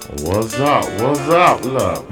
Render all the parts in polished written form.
What's up? What's up? Look,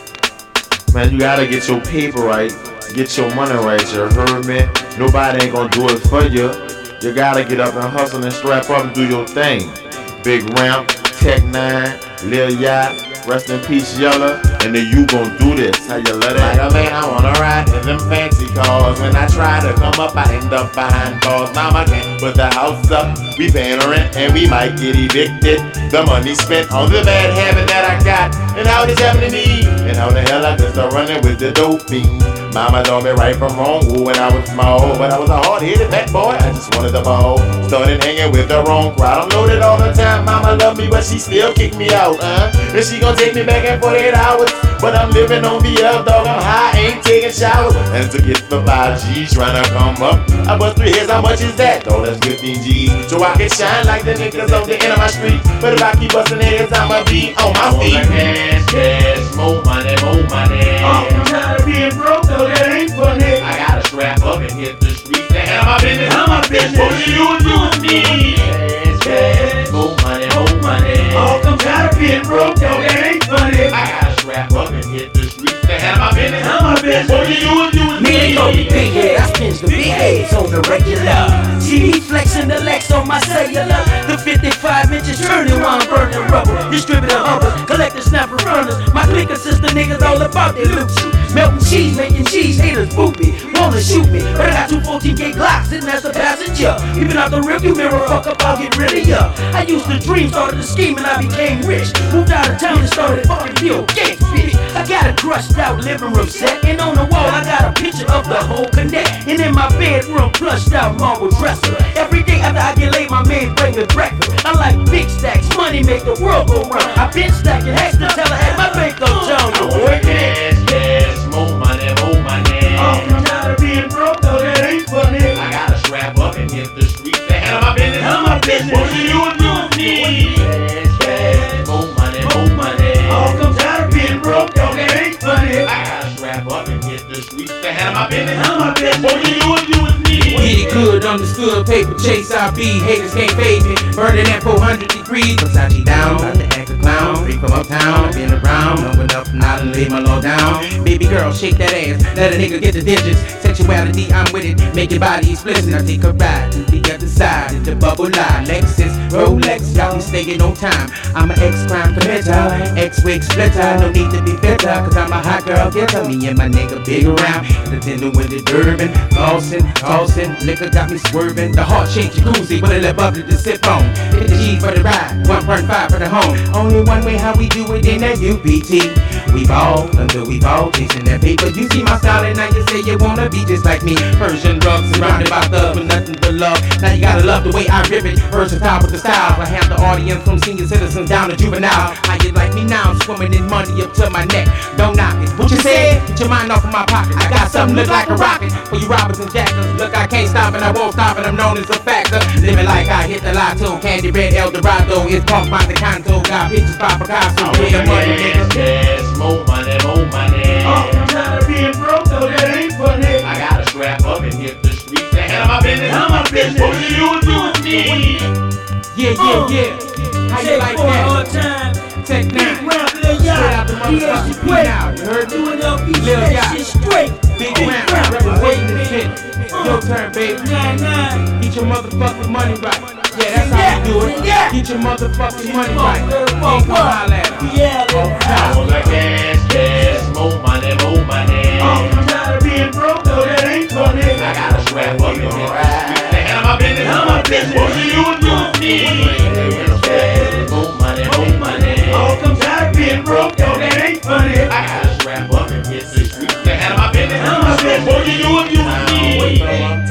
man, you gotta get your paper right, get your money right. You heard me? Nobody ain't gonna do it for you. You gotta get up and hustle and strap up and do your thing. Big Ramp, Tech 9, Lil Yacht, rest in peace Yella, and then you gon' do this. How you let it? Like a man, I wanna ride in them fancy cars. When I try to come up, I end up behind bars. Mama can't put the house up. We paying rent and we might get evicted. The money spent on the bad habit that I got, and how this happened to me, and how the hell I just start running with the dope fiends. Mama told me right from wrong, ooh, when I was small, but I was a hard-headed fat boy, I just wanted the ball. Started hanging with the wrong crowd, I'm loaded all the time. Mama love me, but she still kick me out, and she gon' take me back in 48 hours. But I'm living on BL, dog, I'm high, ain't taking showers. And to get the 5 G's tryna come up, I bust 3 hits, how much is that? Oh, that's 15 G's. So I can shine like the niggas on the end of my street. But if I keep busting heads, I'ma be on my feet. Cash, cash, more money, more money. I'm tired of being broke, though, that ain't funny. I gotta strap up and hit the streets to handle my business. How my business? What you with me? Cash, cash, more money, more money. Oh, I'm tired of being broke, though, that ain't funny. I gotta strap up and hit the streets to handle my business. How my business? What you with Me, they call me big head, I spin the big heads on the regular. See me flexing the Lex on my cellular. The 55 inches turning while I'm burning rubber. Distributor hubbers, collector snapper runners. My clique assist the niggas all about their loot. Melting cheese, making cheese, haters boopy. Wanna shoot me, but I got 2 14-gauge Glocks sitting as a passenger. Even out the rearview mirror, fuck up, I'll get rid of ya. I used to dream, started to scheme, and I became rich. Moved out of town and started fucking Bill Gates, bitch. I got a crushed out living room set, and on the wall I got a picture of the whole connect. And in my bedroom, plushed out marble dresser. Every day after I get laid, my man bring me breakfast. I like big stacks, money make the world go round. I been stacking hacks to tell her at my bank uptown. cash, cash, more money, more money. I'm tired of being broke, though, that ain't funny. I gotta strap up and hit the streets to handle my business. How my business? What you with me? Cash, cash, more money, more money. Oh, I'm tired of being broke, though, that ain't funny. I gotta strap up and hit the streets to handle my business. How my business? What you with me? Get it good, understood, paper chase I be. Haters can't fade me, burning at 400 degrees. Versace down, not to act a clown. Free from uptown, I've been around. Long enough not to lay my law down. Baby girl, shake that ass, let a nigga get the digits. Sexuality, I'm with it, make your body explicit. I take a ride to the other side, into bubble line. Lexus, Rolex, got me staying on time. I'm an ex-crime committer, ex-wig splitter. No need to be bitter, cause I'm a hot girl getter. Me and my nigga big around, entertaining with the Durban. Flossing, tossing, liquor got me swerving. The heart shaped jacuzzi with a little bubbly to sip on. Hit the G for the ride, 1.5 for the home. Only one way how we do it in that UPT. We ball until we fall, chasing that paper. You see my style and now you say you wanna be just like me. Persian rug surrounded by thugs with nothing but love. Now you gotta love the way I rip it, versatile with the styles. I have the audience from senior citizens down to juvenile. How you like me now, swimming in money up to my neck. Don't knock it. What you said? Get your mind off of my pocket. I got something look like a rocket for you robbers and jackers. Look, I can't stop and I won't stop and I'm known as a factor. Living like I hit the lotto, Candy Red Eldorado. It's Punk by the Canto, got pictures by Picasso. Real money, niggas. Cash, more money, more money. Oh, I'm tired of being broke, though, that ain't funny. I gotta strap up and hit the streets to handle my business. How my business? What you with me? Yeah. How you Take like for all that? time. Tech Big 9. Ramp, Lil Straight out the Yacht, motherfucking DH P now. You heard me? doing LP, Lil that Yacht. shit straight. Big Ramp, representing the shit. Your turn, baby. 9-9. Get your motherfucking money right. Yeah, that's how you do it. Yeah. Get your motherfucking money right. Ain't come holler at me. Yeah, I want that cash, cash, more money, more money. I'm tired of being broke, though, that ain't funny. I gotta strap up and hit the streets to handle my business. How my business? What you with me? Cash, more money, more money. I'm tired of being broke, though, that ain't funny. I gotta strap up and hit the streets to handle my business. How my business? What you with me?